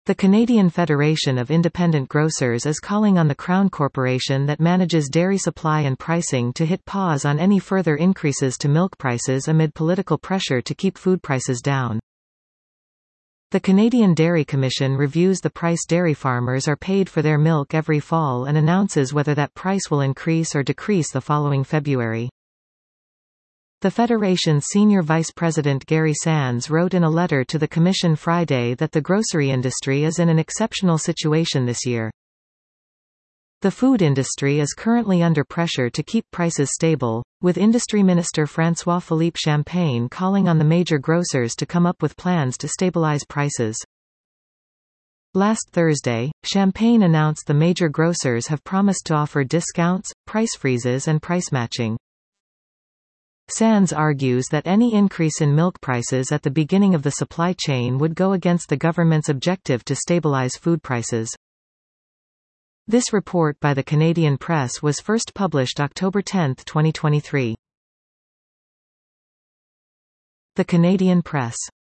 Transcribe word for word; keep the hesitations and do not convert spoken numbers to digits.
The Canadian Federation of Independent Grocers is calling on the Crown Corporation that manages dairy supply and pricing to hit pause on any further increases to milk prices amid political pressure to keep food prices down. The Canadian Dairy Commission reviews the price dairy farmers are paid for their milk every fall and announces whether that price will increase or decrease the following February. The Federation's senior vice president Gary Sands wrote in a letter to the Commission Friday that the grocery industry is in an exceptional situation this year. The food industry is currently under pressure to keep prices stable, with Industry Minister François-Philippe Champagne calling on the major grocers to come up with plans to stabilize prices. Last Thursday, Champagne announced the major grocers have promised to offer discounts, price freezes and price matching. Sands argues that any increase in milk prices at the beginning of the supply chain would go against the government's objective to stabilize food prices. This report by the Canadian Press was first published October tenth, twenty twenty-three. The Canadian Press